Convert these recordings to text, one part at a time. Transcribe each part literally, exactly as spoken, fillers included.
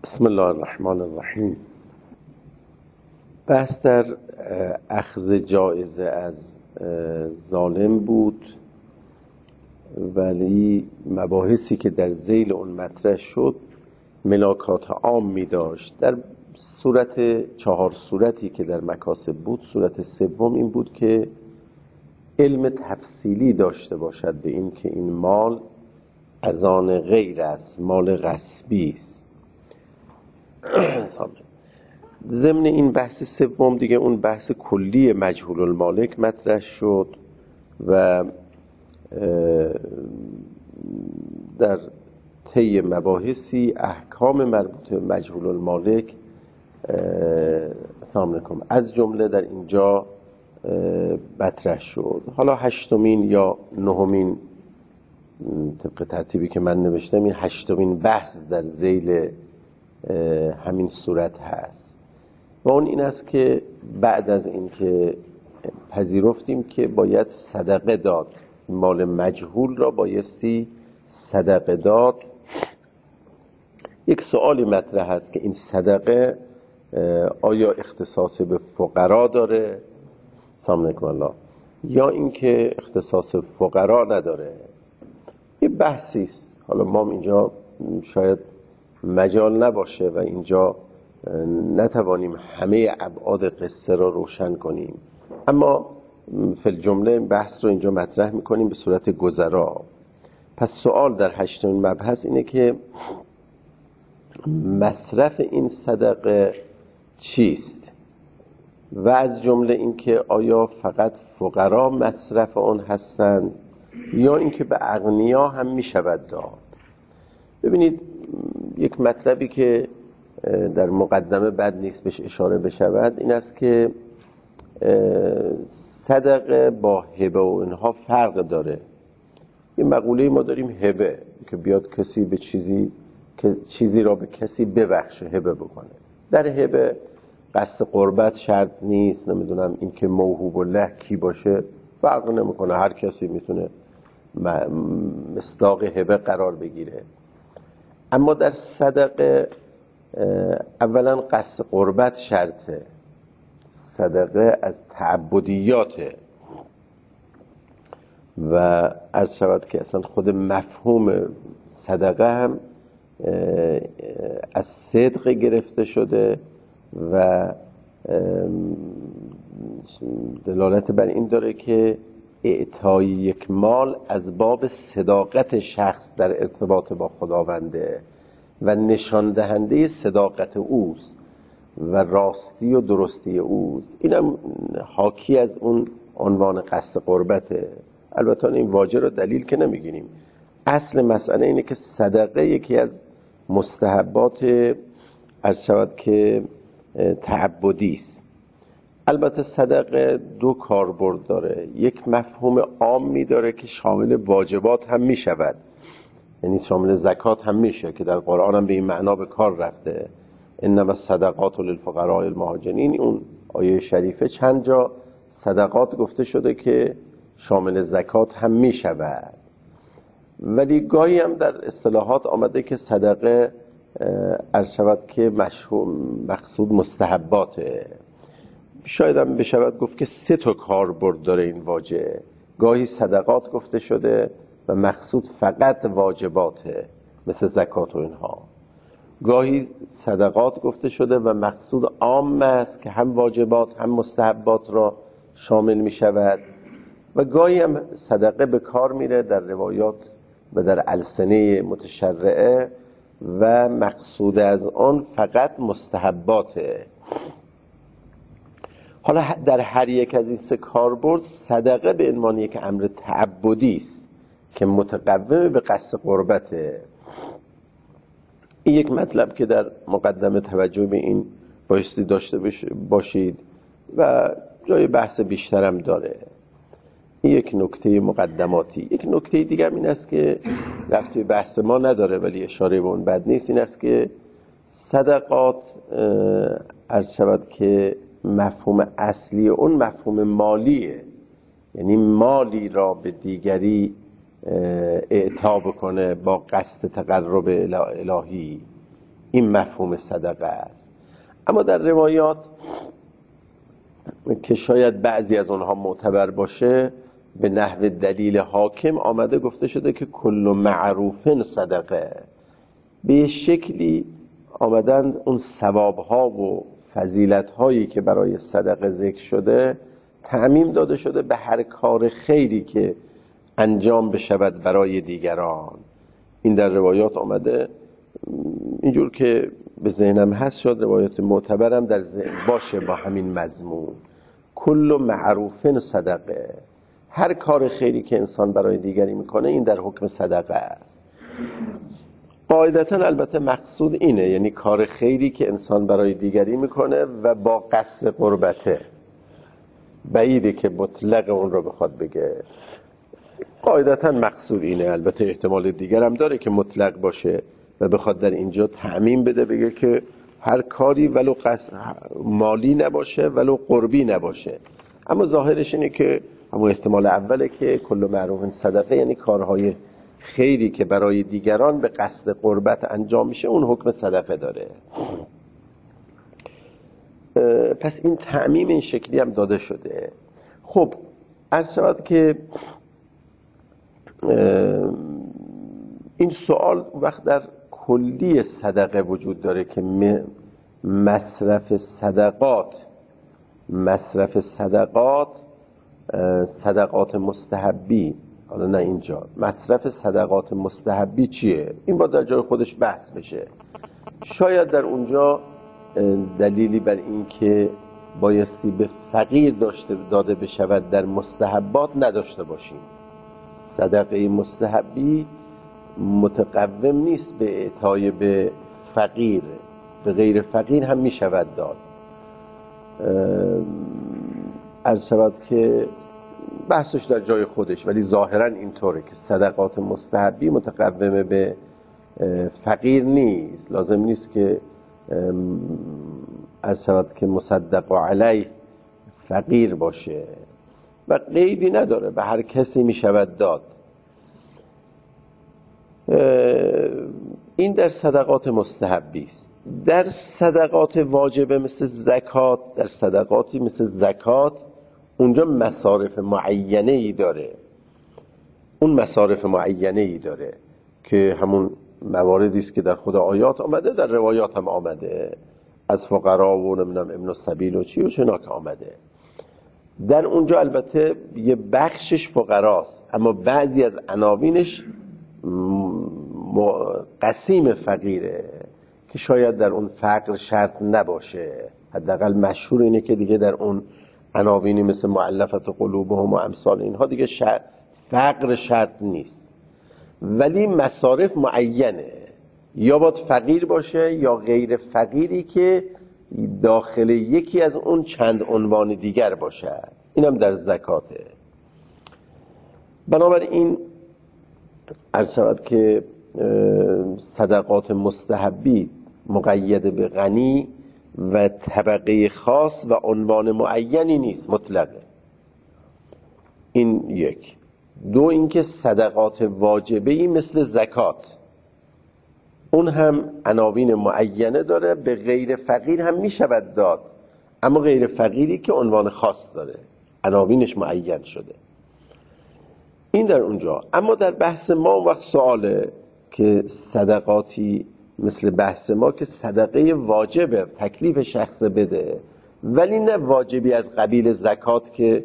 بسم الله الرحمن الرحیم. بحث در اخذ جایزه از ظالم بود، ولی مباحثی که در ذیل اون مطرح شد ملاکات عامی داشت. در صورت چهار صورتی که در مکاسب بود، صورت سوم این بود که علم تفصیلی داشته باشد به این که این مال از آن غیر است، مال غصبی است. ضمن این بحث سوم دیگه اون بحث کلی مجهول المالک مطرح شد و در طی مباحثی احکام مربوط به مجهول المالک سلام علیکم از جمله در اینجا مطرح شد. حالا هشتمین یا نهمین طبق ترتیبی که من نوشتم این هشتمین بحث در ذیل همین صورت هست و اون این است که بعد از این که پذیرفتیم که باید صدقه داد، مال مجهول را بایستی صدقه داد، یک سوالی مطرح هست که این صدقه آیا اختصاص به فقرا داره سلام علیکم الله یا اینکه اختصاص فقرا نداره. یه بحثی است، حالا ما اینجا شاید مجال نباشه و اینجا نتوانیم همه ابعاد قصه را روشن کنیم، اما فی الجمله بحث رو اینجا مطرح میکنیم به صورت گذرا. پس سوال در هشتمین مبحث اینه که مصرف این صدقه چیست و از جمله این که آیا فقط فقرا مصرف آن هستند یا اینکه به اغنیا هم میشود داد. ببینید یک مطلبی که در مقدمه بد نیست بهش اشاره بشود این است که صدقه با هبه و اینها فرق داره. یه مقوله ما داریم هبه که بیاد کسی به چیزی که چیزی را به کسی ببخشه، هبه بکنه. در هبه قصد قربت شرط نیست، نمیدونم این که موهوب له کی باشه فرق نمیکنه، هر کسی میتونه مصداق هبه قرار بگیره. اما در صدقه اولا قصد قربت شرطه، صدقه از تعبدیاته و عرض شود که اصلا خود مفهوم صدقه هم از صدق گرفته شده و دلالت بر این داره که اعطای یک مال از باب صداقت شخص در ارتباط با خداونده و نشان دهنده صداقت اوست و راستی و درستی اوست. اینم حاکی از اون عنوان قصد قربته. البته این واژه رو دلیل که نمیگیریم، اصل مسئله اینه که صدقه یکی از مستحبات عرض شود که تعبدی است. البته صدقه دو کاربرد داره، یک مفهوم عامی داره که شامل واجبات هم می شود، یعنی شامل زکات هم میشه که در قرآن هم به این معنا به کار رفته، انما الصدقات للفقراء المهاجرین. اون آیه شریفه چند جا صدقات گفته شده که شامل زکات هم می شود، ولی گاهی هم در اصطلاحات آمده که صدقه عرض شود که مقصود مستحباته. شاید هم بشود گفت که سه تا کاربرد داره این واژه. گاهی صدقات گفته شده و مقصود فقط واجباته مثل زکات و اینها، گاهی صدقات گفته شده و مقصود عام است که هم واجبات هم مستحبات را شامل می شود و گاهی هم صدقه به کار میره در روایات و در السنه متشرعه و مقصود از آن فقط مستحباته. حالا در هر یک از این سه کاربرد صدقه به عنوان یک امر تعبدی است که متقوم به قصد قربته. این یک مطلب که در مقدمه توجه به این بایستی داشته باشید و جای بحث بیشترم داره. این یک نکته مقدماتی. یک نکته دیگه این است که رفتی بحث ما نداره ولی اشاره به اون بد نیست، این است که صدقات عرض شود که مفهوم اصلی اون مفهوم مالیه، یعنی مالی را به دیگری اعطا بکنه با قصد تقرب الهی. این مفهوم صدقه است. اما در روایات که شاید بعضی از اونها معتبر باشه، به نحو دلیل حاکم آمده گفته شده که کل معروف صدقه. به شکلی آمدن اون ثوابها و فضیلت‌هایی که برای صدقه ذکر شده تعمیم داده شده به هر کار خیری که انجام بشود برای دیگران. این در روایات آمده، اینجور که به ذهنم هست شد روایات معتبرم در ذهن باشه با همین مضمون، کل معروف صدقه. هر کار خیری که انسان برای دیگری میکنه این در حکم صدقه است. قاعدتا البته مقصود اینه، یعنی کار خیری که انسان برای دیگری میکنه و با قصد قربته. بعیده که مطلق اون رو بخواد بگه. قاعدتا مقصود اینه، البته احتمال دیگر هم داره که مطلق باشه و بخواد در اینجا تعمیم بده، بگه که هر کاری ولو قصد مالی نباشه ولو قربی نباشه. اما ظاهرش اینه که همون احتمال اوله که کل معروف صدقه، یعنی کارهای خیری که برای دیگران به قصد قربت انجام میشه اون حکم صدقه داره. پس این تعمیم این شکلی هم داده شده. خب عرض شود که این سوال وقت در کلی صدقه وجود داره که مصرف صدقات مصرف صدقات صدقات مستحبی، حالا نه اینجا مصرف صدقات مستحبی چیه، این با در جای خودش بحث بشه. شاید در اونجا دلیلی بر این که بایستی به فقیر داشته داده بشود در مستحبات نداشته باشیم. صدقه مستحبی متقوم نیست به اعطای به فقیر، به غیر فقیر هم می شود داد. عرض شود که بحثش در جای خودش، ولی ظاهرا اینطوره که صدقات مستحبی متقوم به فقیر نیست. لازم نیست که عرض شود که مصدق علیه فقیر باشه و قیدی نداره، به هر کسی می شود داد. این در صدقات مستحبی است. در صدقات واجبه مثل زکات، در صدقاتی مثل زکات اونجا مصارف معینه ای داره. اون مصارف معینه ای داره که همون مواردی است که در خود آیات آمده، در روایات هم آمده، از فقرا و نمیدونم ابن السبیل و چی و چنا که آمده. در اونجا البته یه بخشش فقراست، اما بعضی از عناوینش قسیم فقیره که شاید در اون فقر شرط نباشه. حداقل مشهور اینه که دیگه در اون عناوینی مثل مؤلفت قلوبهم و امثال اینها دیگه شرط فقر شرط نیست، ولی مصارف معینه، یا باید فقیر باشه یا غیر فقیری که داخل یکی از اون چند عنوان دیگر باشه. اینم در زکاته. بنابراین عرض شود که صدقات مستحبی مقید به غنی و طبقه خاص و عنوان معینی نیست، مطلقه. این یک. دو اینکه صدقات واجبه‌ای مثل زکات اون هم عناوین معینه داره، به غیر فقیر هم می شود داد، اما غیر فقیری که عنوان خاص داره عناوینش معین شده. این در اونجا. اما در بحث ما اون وقت سواله که صدقاتی مثل بحث ما که صدقه واجبه، تکلیف شخص بده، ولی نه واجبی از قبیل زکات که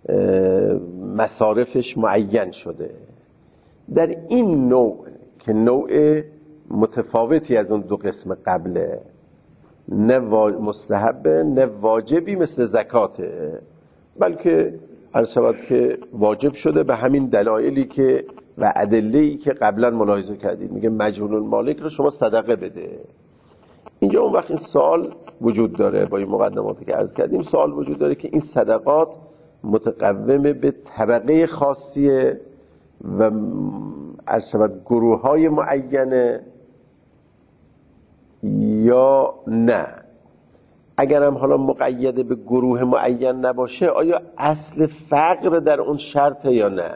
مصارفش معین شده. در این نوع که نوع متفاوتی از اون دو قسم قبله، نه مستحبه نه واجبی مثل زکاته، بلکه عرض شود که واجب شده به همین دلایلی که و ادله‌ای که قبلا ملاحظه کردید. میگه مجهول المالک رو شما صدقه بده. اینجا اون وقت این سوال وجود داره، با این مقدماتی که عرض کردیم سوال وجود داره که این صدقات متقوم به طبقه خاصیه و عرض شود گروه های معینه یا نه. اگر هم حالا مقید به گروه معین نباشه، آیا اصل فقر در اون شرطه یا نه؟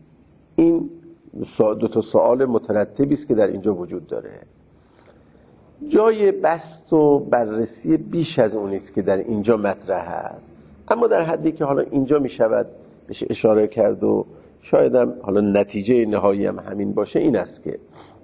این دو تا سوال مترتبی است که در اینجا وجود داره. جای بست و بررسی بیش از اون است که در اینجا مطرح است، اما در حدی که حالا اینجا می شود بهش اشاره کرد و شاید هم حالا نتیجه نهایی هم همین باشه، این است که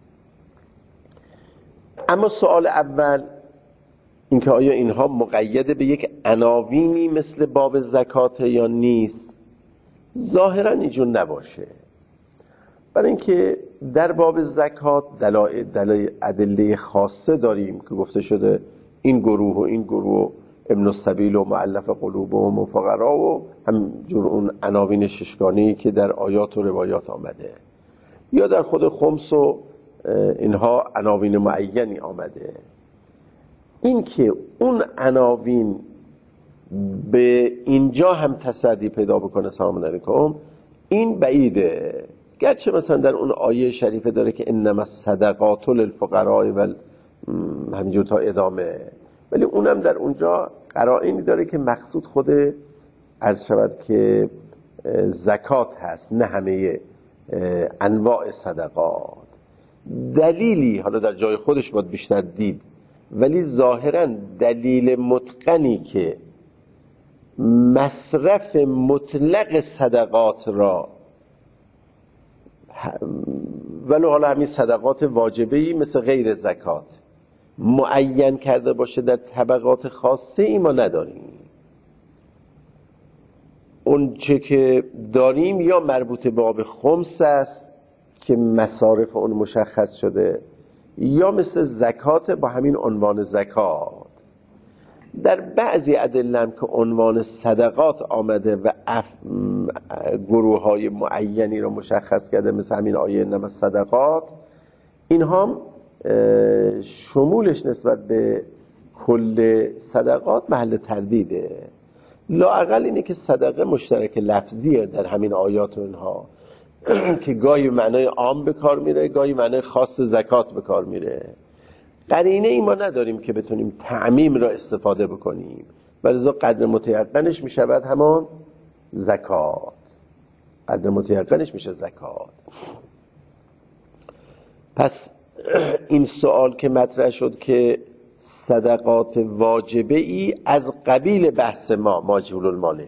اما سوال اول این که آیا اینها مقید به یک عناوینی مثل باب زکات یا نیست؟ ظاهرا اینجور نباشه، برای اینکه در باب زکات دلایل دلایل ادله خاصه داریم که گفته شده این گروه و این گروه، ابن السبیل و مؤلف قلوبهم و فقرا و همجور اون عناوین ششگانه‌ای که در آیات و روایات آمده، یا در خود خمس و اینها عناوین معینی آمده. این که اون عناوین به اینجا هم تسری پیدا بکنه سلام علیکم، این بعیده. گرچه مثلا در اون آیه شریفه داره که انما الصدقات للفقراء و همینجور تا ادامه، ولی اونم در اونجا قرائنی داره که مقصود خود عرض شود که زکات هست، نه همه انواع صدقات. دلیلی حالا در جای خودش باید بیشتر دید، ولی ظاهرا دلیل متقنی که مصرف مطلق صدقات را ولو حالا همین صدقات واجبه‌ای مثل غیر زکات معین کرده باشه در طبقات خاصه ای ما نداریم. اون چه که داریم یا مربوط به آب خمس است که مصارف اون مشخص شده، یا مثل زکات با همین عنوان زکات. در بعضی ادله هم که عنوان صدقات آمده و گروه های معینی رو مشخص کرده مثل همین آیه انما صدقات، اینها شمولش نسبت به کل صدقات محل تردیده. لااقل اینه که صدقه مشترک لفظیه در همین آیات و اینها که گاهی معنای عام به کار میره، گاهی معنای خاص زکات به کار میره. قرینه ای ما نداریم که بتونیم تعمیم را استفاده بکنیم، ولذا قدر متیقنش میشود همان زکات. قدر متیقنش میشه زکات. پس این سوال که مطرح شد که صدقات واجبه ای از قبیل بحث ما ماجهول المالک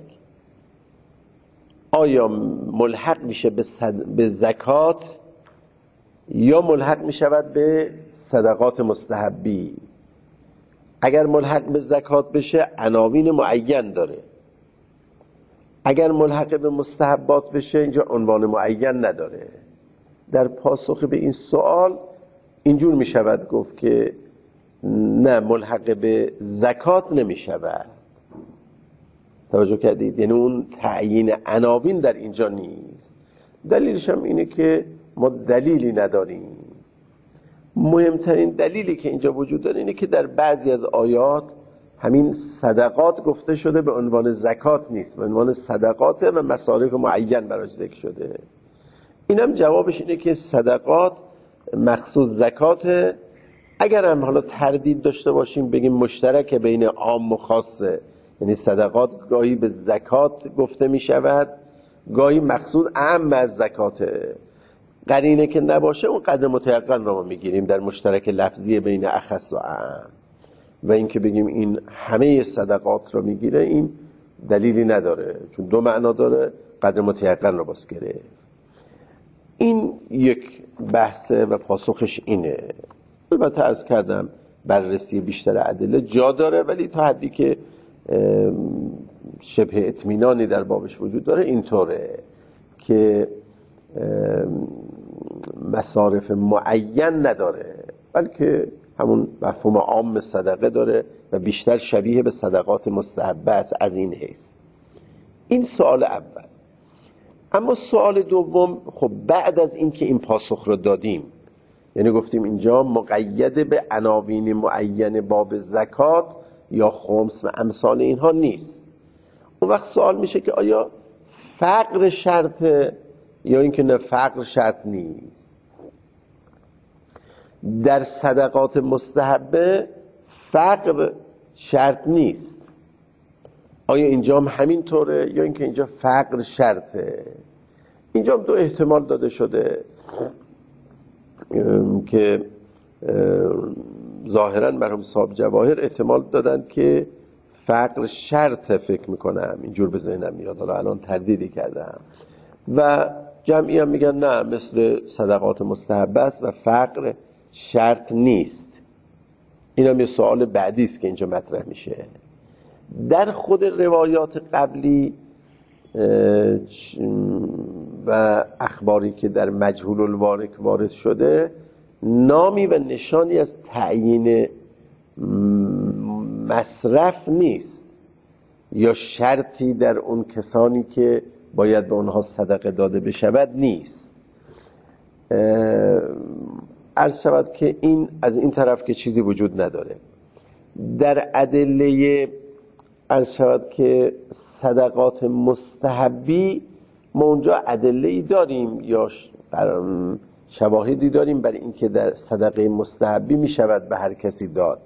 آیا ملحق میشه به, صد... به زکات یا ملحق میشود به صدقات مستحبی؟ اگر ملحق به زکات بشه عناوین معین داره، اگر ملحق به مستحبات بشه اینجا عنوان معین نداره. در پاسخ به این سوال اینجور میشود گفت که نه، ملحق به زکات نمیشود. توجه کردید؟ یعنی اون تعیین عناوین در اینجا نیست. دلیلش هم اینه که ما دلیلی نداریم. مهمترین دلیلی که اینجا وجود داره اینه که در بعضی از آیات همین صدقات گفته شده به عنوان زکات نیست، به عنوان صدقات و مصارف معین براش ذکر شده. اینم جوابش اینه که صدقات مقصود زکاته. اگر هم حالا تردید داشته باشیم بگیم مشترک بین عام و خاصه، یعنی صدقات گاهی به زکات گفته می شود، گاهی مقصود اعم از زکاته. قرینه که نباشه اون قدر متیقن رو ما میگیریم در مشترک لفظی بین اخص و اعم، و این که بگیم این همه صدقات رو میگیره این دلیلی نداره، چون دو معنا داره، قدر متیقن رو باز گرفت. این یک بحثه و پاسخش اینه. البته عرض کردم بررسی بیشتر ادله جا داره، ولی تا حدی که شبه اطمینانی در بابش وجود داره اینطوره که مصارف معین نداره، بلکه همون مفهوم عام صدقه داره و بیشتر شبیه به صدقات مستحبه است. از این حیث این سوال اول. اما سوال دوم، خب بعد از این که این پاسخ رو دادیم، یعنی گفتیم اینجا مقید به عناوین معین باب زکات یا خمس و امثال اینها نیست، اون وقت سوال میشه که آیا فقر شرط یا اینکه نه فقر شرط نیست؟ در صدقات مستحبه فقر شرط نیست، آیا اینجا هم همین طوره یا اینکه اینجا فقر شرطه؟ اینجا هم دو احتمال داده شده که ظاهرا مرحوم صاحب جواهر احتمال دادن که فقر شرط، فکر میکنم اینجور به ذهنم میاد، حالا الان تردیدی کردم، و جمعی هم میگن نه مثل صدقات مستحبه است و فقر شرط نیست. این هم یه سوال بعدی است که اینجا مطرح میشه. در خود روایات قبلی و اخباری که در مجهول الوارک وارد شده نامی و نشانی از تعیین مصرف نیست یا شرطی در اون کسانی که باید به اونها صدقه داده بشود نیست. عرض شود که این از این طرف که چیزی وجود نداره. در ادله عرض شود که صدقات مستحبی ما اونجا ادله‌ای داریم یا شواهدی داریم برای اینکه در صدقه مستحبی می شود به هر کسی داد،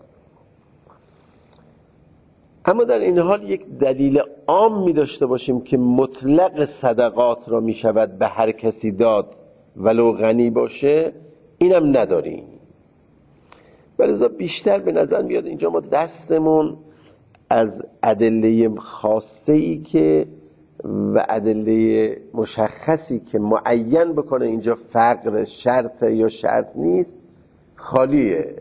اما در این حال یک دلیل عام می داشته باشیم که مطلق صدقات را می شود به هر کسی داد ولو غنی باشه، اینم نداریم. ولذا بیشتر به نظر میاد اینجا ما دستمون از ادله خاصه‌ای که و ادله مشخصی که معین بکنه اینجا فقر شرط یا شرط نیست خالیه.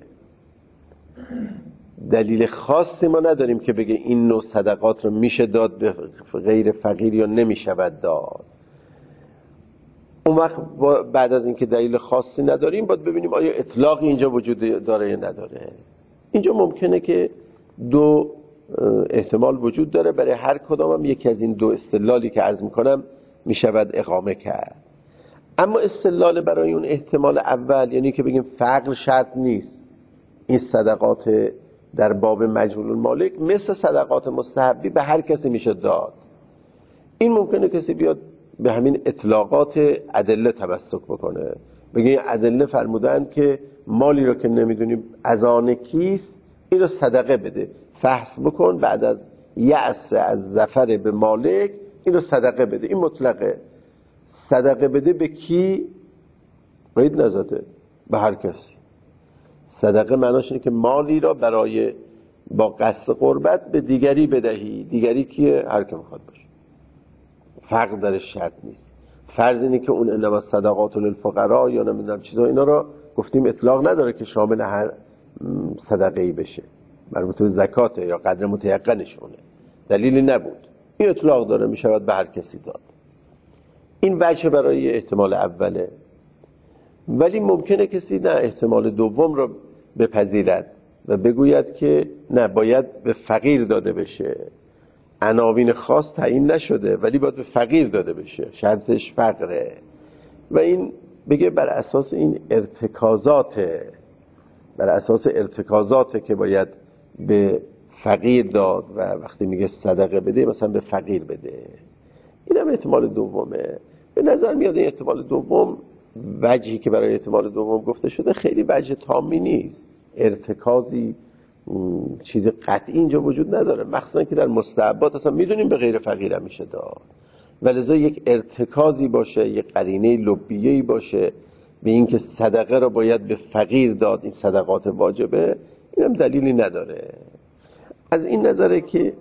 دلیل خاصی ما نداریم که بگه این نوع صدقات رو میشه داد به غیر فقیر یا نمیشود داد. اون وقت بعد از اینکه دلیل خاصی نداریم باید ببینیم آیا اطلاقی اینجا وجود داره یا نداره. اینجا ممکنه که دو احتمال وجود داره، برای هر کدام هم یکی از این دو استدلالی که عرض میکنم میشود اقامه کرد. اما استدلال برای اون احتمال اول، یعنی که بگیم فقر شرط نیست، این صدقات در باب مجهول المالک مثل صدقات مستحبی به هر کسی میشه داد، این ممکنه کسی بیاد به همین اطلاقات ادله تمسک بکنه، بگه این ادله فرمودن که مالی رو که نمیدونی از آن کیست این رو صدقه بده، فحص بکن بعد از یأس از ظفر به مالک این رو صدقه بده. این مطلقه. صدقه بده به کی؟ قید نزده، به هر کسی. صدقه معناش اینه که مالی را برای با قصد قربت به دیگری بدهی. دیگری کیه؟ هر که میخواد باشه، فرق در شرط نیست. فرض اینه که اون انما صدقات للفقراء یا نمیدونم چیزا، اینا را گفتیم اطلاق نداره که شامل هر صدقه‌ای بشه، مربوط به زکاته یا قدر متیقنشونه، دلیلی نبود. این اطلاق داره، میشود به هر کسی داد. این وجه برای احتمال اوله. ولی ممکنه کسی نه احتمال دوم رو بپذیرد و بگوید که نه، باید به فقیر داده بشه، عناوین خاص تعیین نشده ولی باید به فقیر داده بشه، شرطش فقره، و این بگه بر اساس این ارتکازاته، بر اساس ارتکازاته که باید به فقیر داد و وقتی میگه صدقه بده مثلا به فقیر بده. این هم احتمال دومه. به نظر میاد این احتمال دوم، وجهی که برای احتمال دوم گفته شده خیلی وجه تامی نیست، ارتکازی چیز قطعی اینجا وجود نداره، مخصوصا که در مستحبات اصلا میدونیم به غیر فقیر هم میشه داد، ولذا یک ارتکازی باشه، یک قرینه لبیه‌ای باشه به این که صدقه رو باید به فقیر داد، این صدقات واجبه، این هم دلیلی نداره. از این نظره که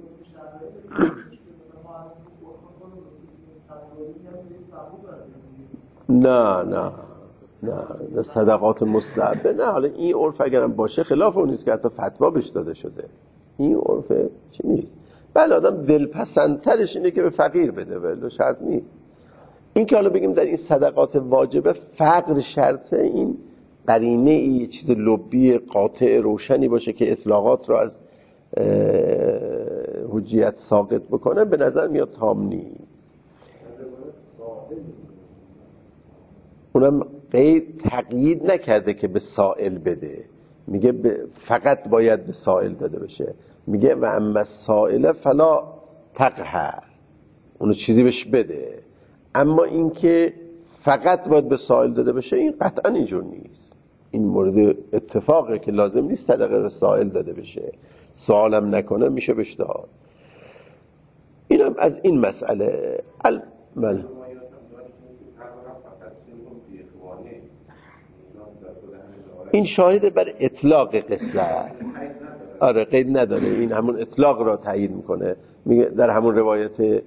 نه نه نه صدقات مستحبه نه، حالا این عرف اگرم باشه خلاف اون نیست که حتی فتوا بهش داده شده، این عرف چی نیست. بله آدم دلپسندترش اینه که به فقیر بده، ولی شرط نیست. این که حالا بگیم در این صدقات واجبه فقر شرطه، این قرینه ای چیز لبی قاطع روشنی باشه که اطلاقات رو از حجیت ساقط بکنه، به نظر میاد تام نیست. اونم قید تقیید نکرده که به سائل بده، میگه فقط باید به سائل داده بشه، میگه و اما سائل فلا تقهر، اونو چیزی بهش بده، اما اینکه فقط باید به سائل داده بشه این قطعا اینجور نیست. این مورد اتفاقه که لازم نیست صدقه به سائل داده بشه، سوالم نکنه میشه بهش داد. اینم از این مسئله. بله این شاهد بر اطلاق قصه، آره قید نداره، این همون اطلاق را تایید میکنه. میگه در همون روایت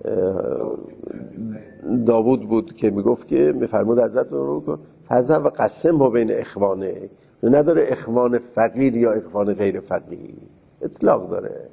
داوود بود که میگفت که میفرمود حضرت رو فضل و قسم و بین اخوانه، نداره اخوان فقیر یا اخوان غیر فقیر، اطلاق داره.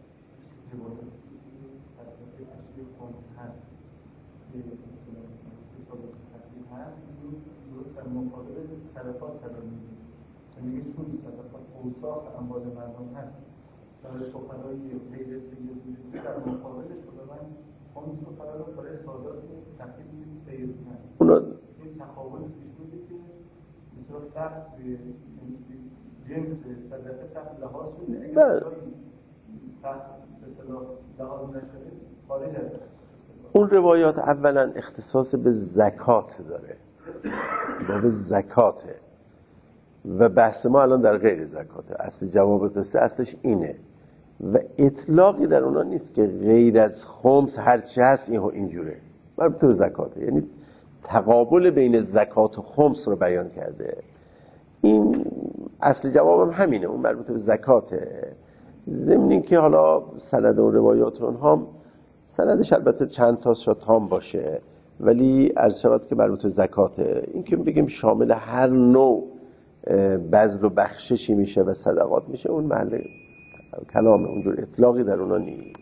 اوصاف اموال مردم هست برای فقرای غیر سیدی در مقابلش خداوند خمس رو قرار برای سادات تقدیم سید نه اونا این تقابل پیش میده که مثلا تحت جنس صدقه تحت لحاظ شده، اگر تحت به صلاح لحاظ نشده خارج از اون روایات اولا اختصاص به زکات داره، باب زکاته و بحث ما الان در غیر زکاته. اصل جواب قصه اصلش اینه و اطلاقی در اونا نیست که غیر از خمس هرچی هست این اینجوره، مربوط به زکاته، یعنی تقابل بین زکات و خمس رو بیان کرده. این اصل جوابم هم همینه، اون مربوط به زکاته. ضمن این که حالا سند اون روایات اونها سندش البته چند تا شاید تام باشه، ولی عرض شود که مربوط به زکاته. این که بگیم شامل هر نوع بذل و بخششی میشه و صدقات میشه، اون محل کلامه، اونجور اطلاقی در اونا نیست.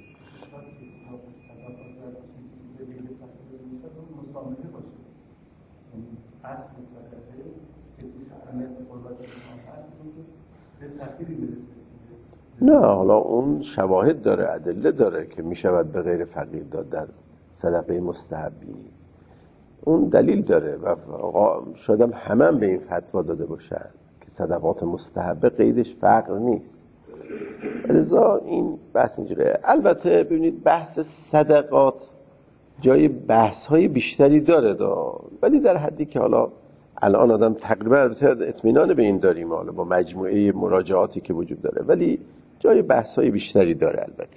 نه حالا اون شواهد داره، ادله داره که میشود به غیر فقیر داد در صدقه مستحبی، اون دلیل داره و شاید هم همه هم به این فتوا داده باشن که صدقات مستحبه قیدش فقر نیست. لذا این بحث اینجوره. البته ببینید بحث صدقات جای بحث های بیشتری داره دا، ولی در حدی که حالا الان آدم تقریبا اطمینان به این داریم حالا با مجموعه مراجعاتی که وجود داره، ولی جای بحث های بیشتری داره البته.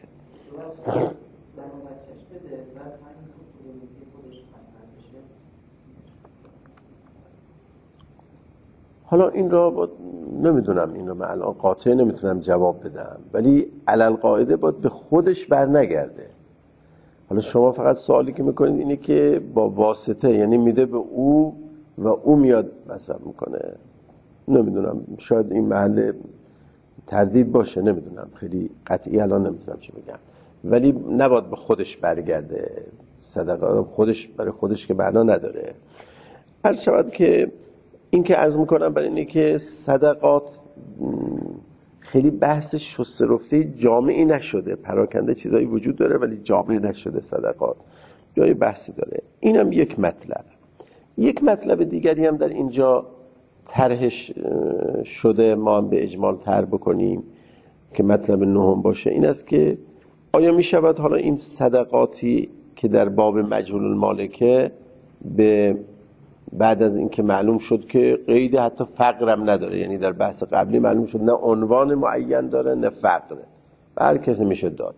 حالا این را با... نمیدونم، این را من الان قاطع نمیتونم جواب بدم، ولی علل قاعده باید به خودش بر نگرده. حالا شما فقط سوالی که میکنید اینه که با واسطه، یعنی میده به او و او میاد مصرف میکنه. نمیدونم، شاید این محل تردید باشه، نمیدونم، خیلی قطعی الان نمیتونم چی بگم، ولی نباید به خودش برگرده. صدقه خودش برای خودش که معنا نداره. هر شود که این که عرض میکنم برای اینه که صدقات خیلی بحث شسته رفته جامعی نشده، پراکنده چیزایی وجود داره ولی جامعی نشده. صدقات جای بحثی داره. اینم یک مطلب. یک مطلب دیگری هم در اینجا طرحش شده، ما هم به اجمال طرح بکنیم که مطلب نهم باشه، این است که آیا می شود حالا این صدقاتی که در باب مجهول المالکه به بعد از اینکه معلوم شد که قید حتی فقرم نداره، یعنی در بحث قبلی معلوم شد نه عنوان معین داره نه فقره، به هر کسی میشه داد.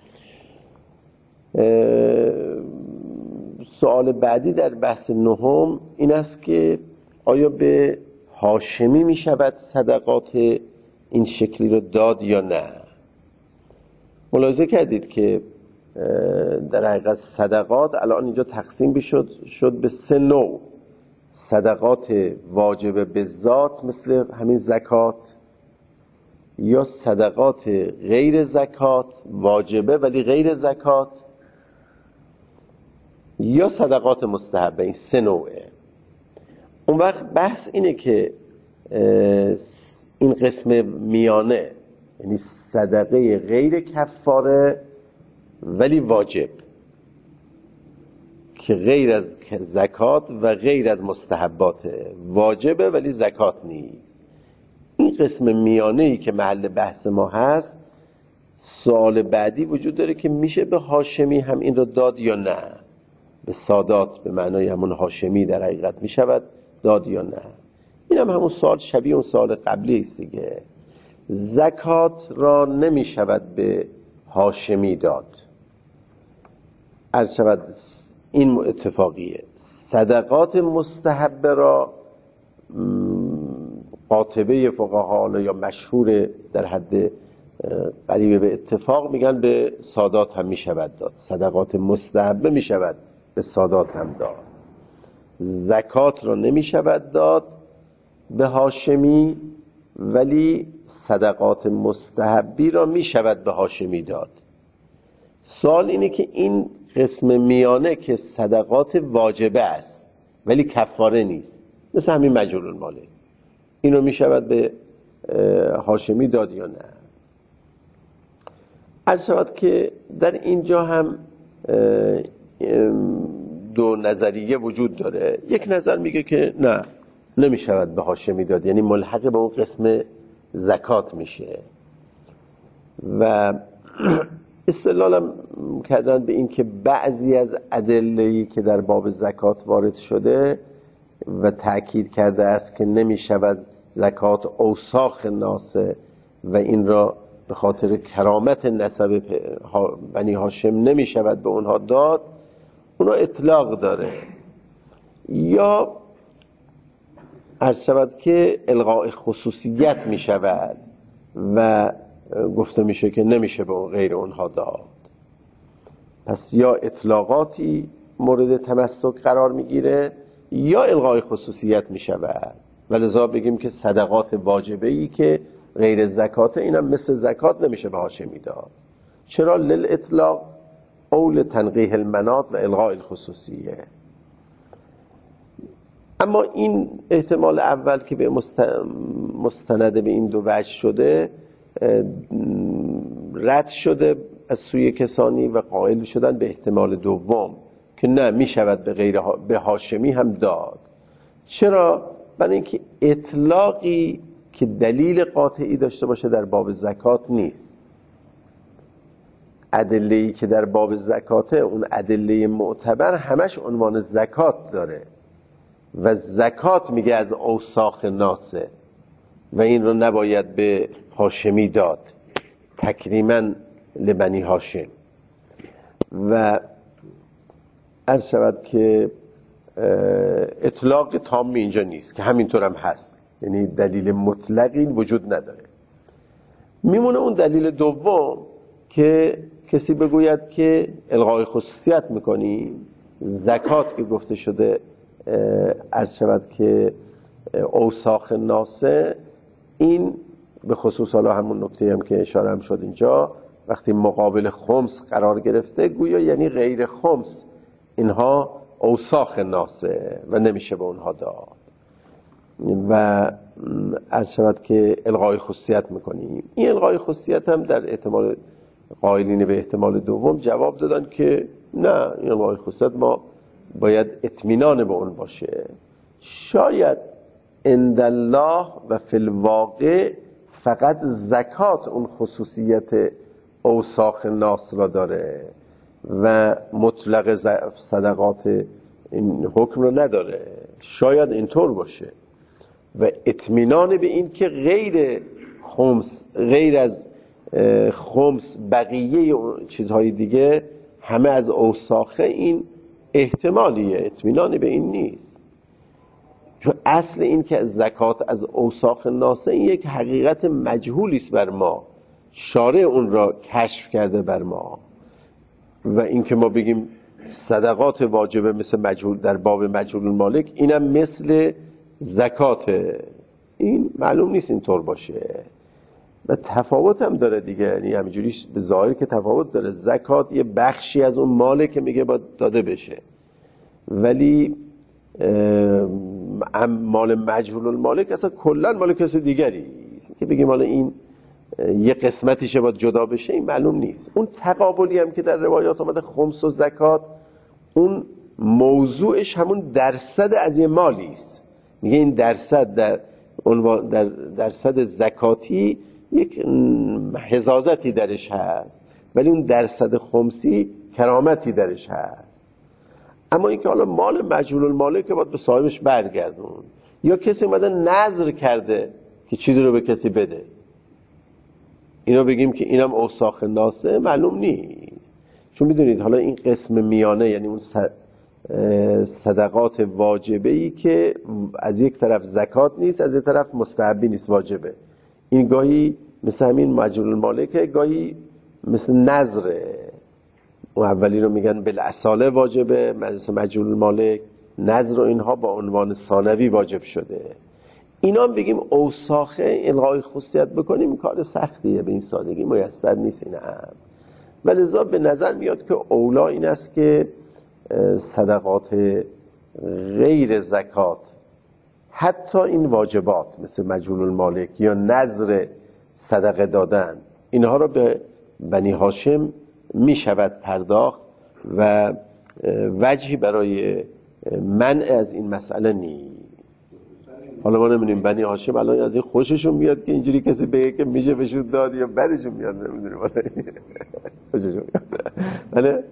سوال بعدی در بحث نهم این است که آیا به هاشمی می شود صدقات این شکلی رو داد یا نه؟ ملاحظه کردید که در حقیقت صدقات الان اینجا تقسیم شد شد به سه نوع: صدقات واجبه به ذات مثل همین زکات، یا صدقات غیر زکات واجبه ولی غیر زکات، یا صدقات مستحبه. این سه نوعه. اون وقت بحث اینه که این قسم میانه، یعنی صدقه غیر کفاره ولی واجب، که غیر از زکات و غیر از مستحبات، واجبه ولی زکات نیست. این قسم میانه‌ای که محل بحث ما هست، سوال بعدی وجود داره که میشه به هاشمی هم این رو داد یا نه؟ به سادات به معنای همون هاشمی در حقیقت میشود داد یا نه؟ این هم همون سوال شبیه اون سوال قبلی است دیگه. زکات را نمیشود به هاشمی داد، عرض شود این اتفاقیه. صدقات مستحبه را قاطبه فقها یا مشهور در حد قریب به اتفاق میگن به سادات هم میشود داد، صدقات مستحبه میشود به سادات هم داد، زکات را نمیشود داد به هاشمی، ولی صدقات مستحبی را میشود به هاشمی داد. سوال اینه که این قسم میانه که صدقات واجبه است ولی کفاره نیست، مثل همین مجهول الماله، اینو میشود به هاشمی داد یا نه؟ عرض شود که در اینجا هم دو نظریه وجود داره. یک نظر میگه که نه، نمیشود به هاشمی داد، یعنی ملحق به اون قسم زکات میشه، و استدلالم کردن به این که بعضی از ادله‌ای که در باب زکات وارد شده و تأکید کرده است که نمیشود زکات اوساخ ناسه و این را به خاطر کرامت نسب بنی هاشم نمیشود به اونها داد، اونا اطلاق داره. یا عرض شود که الغاء خصوصیت می شود و گفته میشه که نمیشه به غیر اونها داد. پس یا اطلاقاتی مورد تمسک قرار میگیره یا الغاء خصوصیت می شود، و لذا بگیم که صدقات واجبه‌ای که غیر زکات اینم مثل زکات نمیشه به هاشمی داد. چرا؟ للاطلاق او لتنقیح المناط و الغاء الخصوصیه. اما این احتمال اول که به مستند به این دو وجه شده رد شده از سوی کسانی و قائل شدن به احتمال دوم که نه، می شود به غیر ها... به هاشمی هم داد. چرا؟ برای اینکه اطلاقی که دلیل قاطعی داشته باشه در باب زکات نیست. ادله‌ای که در باب زکاته، اون ادله معتبر همش عنوان زکات داره و زکات میگه از اوساخ ناسه و این رو نباید به هاشمی داد، تکریما لبنی هاشم. و عرض شود که اطلاق تامی اینجا نیست که همینطور هم هست، یعنی دلیل مطلقی وجود نداره. میمونه اون دلیل دوم که کسی بگوید که الغای خصوصیت میکنی، زکات که گفته شده عرض شود که اوساخ ناسه، این به خصوص حالا همون نکته هم که اشاره هم شد اینجا، وقتی مقابل خمس قرار گرفته گویا یعنی غیر خمس اینها اوساخ ناسه و نمیشه به اونها داد، و عرض شود که الغای خصوصیت میکنیم. این الغای خصوصیت هم در احتمال قائلین به احتمال دوم جواب دادن که نه، این الغای خصوصیت ما باید اطمینان به اون باشه. شاید عند الله و فی الواقع فقط زکات اون خصوصیت اوساخ ناس را داره و مطلق صدقات این حکم رو نداره. شاید اینطور باشه و اطمینان به این که غیر خمس، غیر از خمس بقیه چیزهای دیگه همه از اوساخه، این احتمالیه، اطمینان به این نیست. چون اصل این که زکات از اوساخ ناسه این یک حقیقت مجهولی است بر ما، شارع اون را کشف کرده بر ما، و این که ما بگیم صدقات واجبه مثل مجهول در باب مجهول المالک، اینم مثل زکاته، این معلوم نیست اینطور باشه و تفاوت هم داره دیگه. یعنی همینجوری به ظاهر که تفاوت داره، زکات یه بخشی از اون ماله که میگه باید داده بشه، ولی مال مجهول المالک اصلا کلا مال کسی دیگری که بگیم حالا این یه قسمتیشه باید جدا بشه، این معلوم نیست. اون تقابلی هم که در روایات آمده خمس و زکات، اون موضوعش همون درصد از یه مالی است. میگه این درصد در عنوان در درصد زکاتی یک حزازتی درش هست، ولی اون درصد خمسی کرامتی درش هست. اما اینکه حالا مال مجهول المالک که باید به صاحبش برگردون، یا کسی اومده نذر کرده که چیزی رو به کسی بده، اینا بگیم که اینم اوساخ ناسه، معلوم نیست. چون میدونید حالا این قسم میانه، یعنی اون صدقات واجبه‌ای که از یک طرف زکات نیست، از یک طرف مستحبی نیست، واجبه. این گاهی مثل همین مجهول المالکه، گاهی مثل نظره. اون اولی رو میگن بالاصاله واجبه، مثل مجهول المالک. نظر و اینها با عنوان ثانوی واجب شده. اینا بگیم اوساخه الغای خصوصیت بکنیم کار سختیه، به این سادگی میسر نیست این هم. ولذا به نظر میاد که اولا این است که صدقات غیر زکات، حتی این واجبات مثل مجهول المالک یا نذر صدقه دادن، اینها رو به بنی هاشم می شود پرداخت و وجهی برای منع از این مسئله نیست. حالا ما نمیدونیم بنی هاشم الان از این خوششون میاد که اینجوری کسی بگه که میشه بهشون داد یا بدشون میاد، نمیدونیم خوششون میاد. بله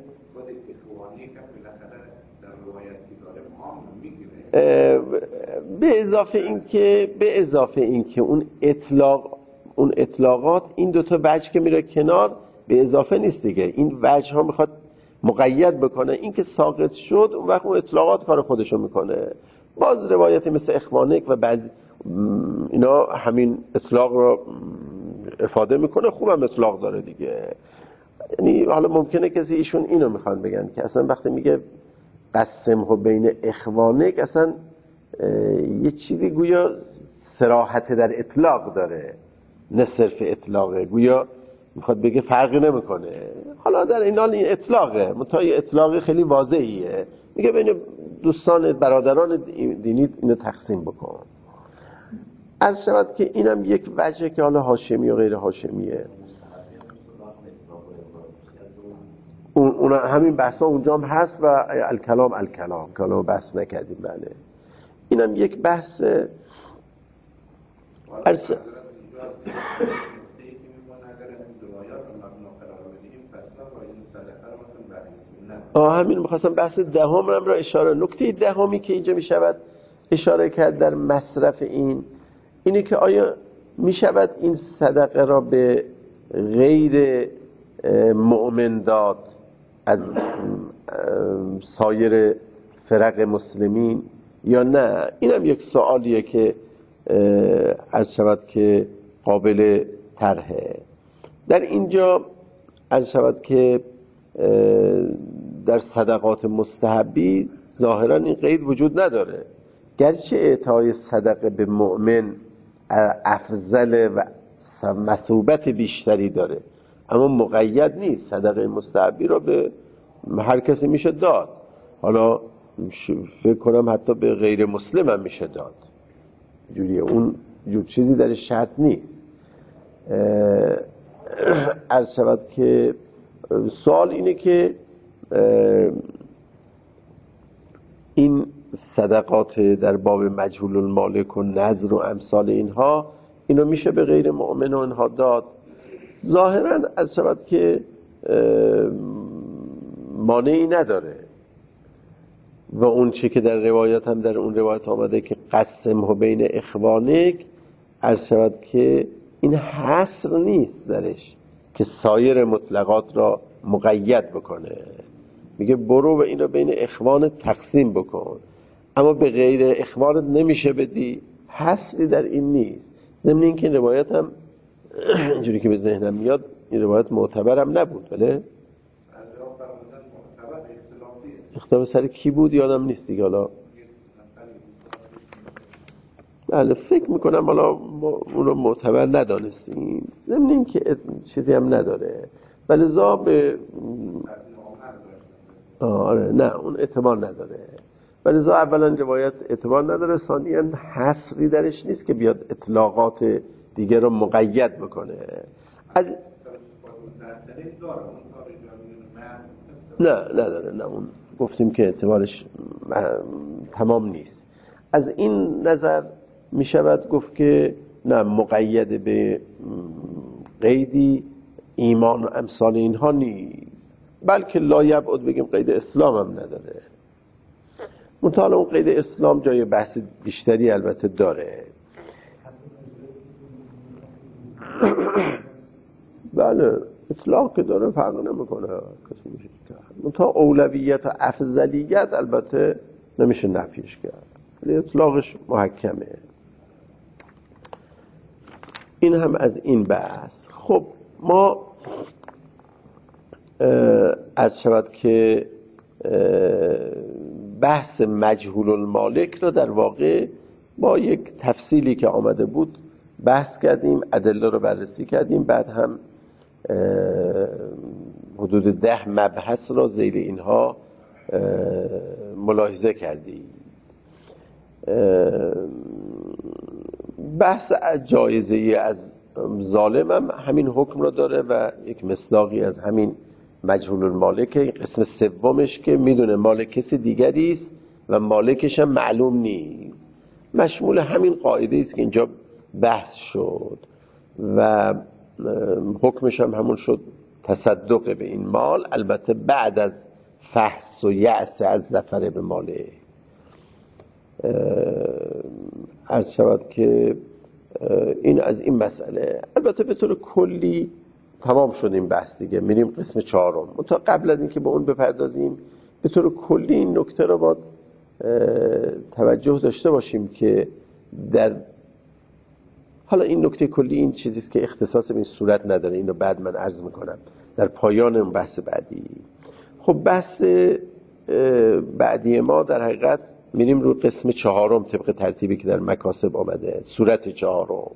به اضافه این که به اضافه این که اون اطلاق اون اطلاقات این دوتا وجه که میره کنار به اضافه نیست دیگه. این وجه ها میخواد مقید بکنه، این که ساقط شد اون وقت اون اطلاقات کار خودشو میکنه. باز روایتی مثل اخوانک و بعضی اینا همین اطلاق رو افاده میکنه، خوبم اطلاق داره دیگه. یعنی حالا ممکنه کسی ایشون اینو میخوان بگن که اصلا وقتی میگه قسمه بین اخوانک، اصلا یه چیزی گویا صراحت در اطلاق داره، نه صرف اطلاقه، گویا میخواد بگه فرقی نمیکنه. حالا در این حال این اطلاقه، متای اطلاقی خیلی واضحیه، میگه بین دوستان برادران دینی اینو تقسیم بکن. عرض شود که اینم یک وجه که حالا هاشمی و غیر هاشمیه، اون, اون همین بحثا اونجا هم هست و الکلام الکلام کلام بحث نکردیم. بله اینم یک بحث. عرض آه همین می‌خواستم بحث دهم رو را اشاره. نکته دهمی که اینجا میشود اشاره کرد در مصرف این اینه که آیا میشود این صدقه را به غیر مؤمن داد از سایر فرق مسلمین یا نه؟ اینم یک سوالیه که عرض شود که قابل طرحه. در اینجا عرض شود که در صدقات مستحبی ظاهرا این قید وجود نداره، گرچه اعطای صدقه به مؤمن افضل و مثوبت بیشتری داره، اما مقید نیست. صدقه مستحبی را به هر کسی میشه داد. حالا فکر کنم حتی به غیر مسلم هم میشه داد، جوریه، اون جور چیزی در شرط نیست. عرض شود که سوال اینه که این صدقات در باب مجهول المالک و نذر و امثال اینها، اینو میشه به غیر مؤمن و اینها داد؟ ظاهرا عرض شود که مانعی نداره. و اون چی که در روایت هم در اون روایت آمده که قسمه بین اخوانک، عرض شود که این حصر نیست درش که سایر مطلقات را مقید بکنه، میگه برو و اینو بین اخوان تقسیم بکن، اما به غیر اخوان نمیشه بدی. حصری در این نیست. ضمن این که روایت هم اینجوری که به ذهنم میاد این روایت معتبرم نبود. بله اختلاف سر کی بود یادم نیست دیگه. حالا بله فکر میکنم حالا اون رو معتبر ندانستیم، ضمن این که چیزی هم نداره. ولی ذا به آره نه اون اعتبار نداره. ولی ذا اولا روایت اعتبار نداره، ثانیاً حصری درش نیست که بیاد اطلاقات دیگه رو مقید بکنه. از نه نداره، نه اون گفتیم که اعتبارش تمام نیست. از این نظر می شود گفت که نه مقید به قیدی ایمان و امثال اینها نیست، بلکه لا یبعد بگیم قید اسلام هم نداره. منتها اون قید اسلام جای بحث بیشتری البته داره. بله اطلاق که داره فرق نمیکنه، کسی میشه کرد. تا اولویت و افضلیت البته نمیشه نفیش کرد، ولی اطلاقش محکمه. این هم از این بحث. خب ما عرض شود که بحث مجهول المالک را در واقع با یک تفصیلی که آمده بود بحث کردیم، ادله رو بررسی کردیم، بعد هم حدود ده مبحث را زیر اینها ملاحظه کردیم. بحث جایزه از ظالم هم همین حکم را داره و یک مصداقی از همین مجهول المالک، قسم سومش که میدونه مالک کسی دیگری است و مالکش هم معلوم نیست، مشمول همین قاعده است که اینجا بحث شد و حکمش هم همون شد تصدق به این مال، البته بعد از فحص و یأس از ظفر به ماله. عرض شود که این از این مسئله. البته به طور کلی تمام شد این بحث دیگه، میریم قسم چهارم. تا قبل از اینکه به اون بپردازیم به طور کلی این نکته رو باید توجه داشته باشیم که در حالا این نکته کلی این چیزیست که اختصاص به این صورت نداره، اینو بعد من عرض میکنم در پایان اون بحث بعدی. خب بحث بعدی ما در حقیقت میریم رو قسم چهارم طبق ترتیبی که در مکاسب آمده، صورت چهارم.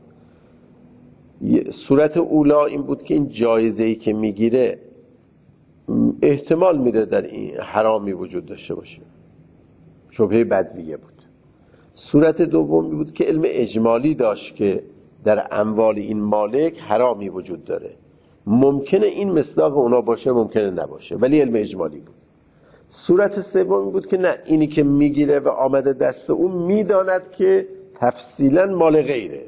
صورت اولا این بود که این جایزه‌ای که میگیره احتمال میده در این حرامی وجود داشته باشه، شبهه بدویه بود. صورت دومی بود که علم اجمالی داشت که در اموال این مالک حرامی وجود داره، ممکنه این مصداق اونا باشه ممکنه نباشه، ولی علم اجمالی بود. صورت سومی بود که نه، اینی که میگیره و آمده دست اون میداند که تفصیلا مال غیره،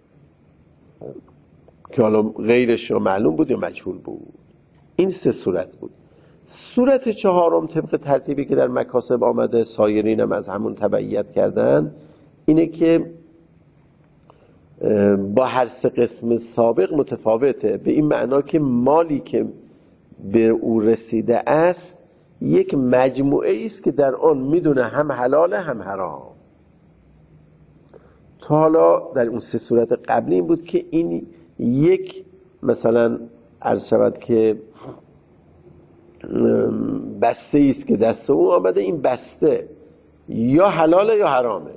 که حالا غیرش معلوم بود یا مجهول بود. این سه صورت بود. صورت چهارم طبق ترتیبی که در مکاسب آمده، سایرین هم از همون تبعیت کردن، اینه که با هر سه قسم سابق متفاوته، به این معنا که مالی که به او رسیده است یک مجموعه است که در آن میدونه هم حلاله هم حرام. تا حالا در اون سه صورت قبلی این بود که این یک مثلا عرض شود که بسته است که دست او آمده، این بسته یا حلاله یا حرامه.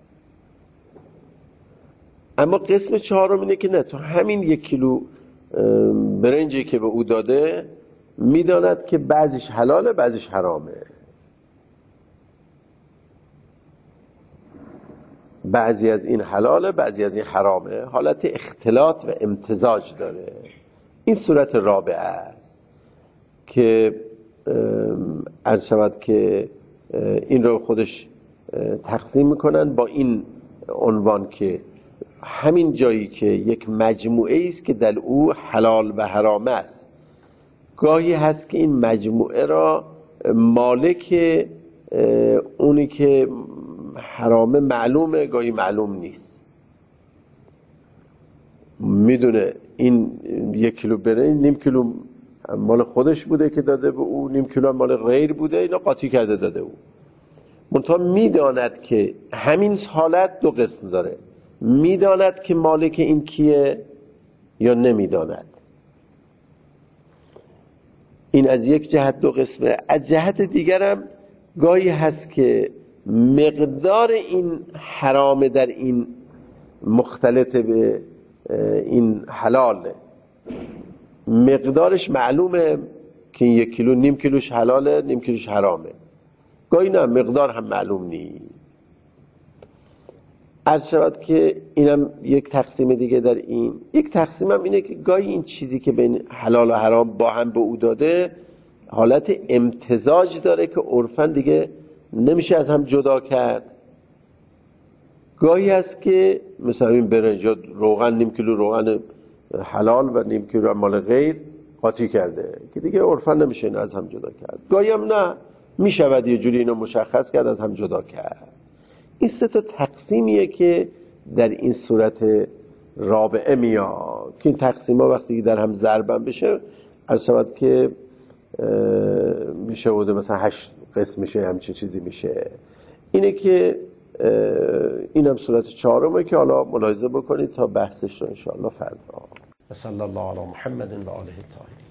اما قسم چهارم اینه که نه، تو همین یک کیلو برنجی که به او داده میداند که بعضیش حلاله بعضیش حرامه، بعضی از این حلاله بعضی از این حرامه، حالت اختلاط و امتزاج داره. این صورت رابعه است که عرض شود که این رو خودش تقسیم میکنن با این عنوان که همین جایی که یک مجموعه است که در او حلال و حرام است، گاهی هست که این مجموعه را مالک اونی که حرامه معلومه، گاهی معلوم نیست. میدونه این یک کیلو برنج نیم کیلو مال خودش بوده که داده به او، نیم کیلو مال غیر بوده، اینا قاطی کرده داده او. منتها میداند که همین حالت دو قسم داره، میداند که مالک این کیه یا نمیداند. این از یک جهت دو قسمه. از جهت دیگرم گاهی هست که مقدار این حرام در این مختلط به این حلاله، مقدارش معلومه که این یک کیلو نیم کیلوش حلاله نیم کیلوش حرامه، گاهی نه مقدار هم معلوم نیست. عرض شود که اینم یک تقسیم دیگه در این. یک تقسیم هم اینه که گاهی این چیزی که بین حلال و حرام با هم به او داده حالت امتزاج داره که عرفاً دیگه نمیشه از هم جدا کرد. گاهی هست که مثلا این برنج یا روغن، نیم کیلو روغن حلال و نیم کیلو مال غیر قاطی کرده که دیگه عرفاً نمیشه این از هم جدا کرد. گاهی هم نه، میشود یه جوری اینو مشخص کرد از هم جدا کرد. این سه تا تقسیمیه که در این صورت رابعه میاد که این تقسیم ها وقتی در هم ضربن بشه عرض شود که میشه بوده مثلا هشت قسم میشه، همچین چیزی میشه. اینه که اینم صورت چهارمه که حالا ملاحظه بکنید تا بحثش رو انشاءالله فردا. صلی الله علی محمد و آله الطاهرین.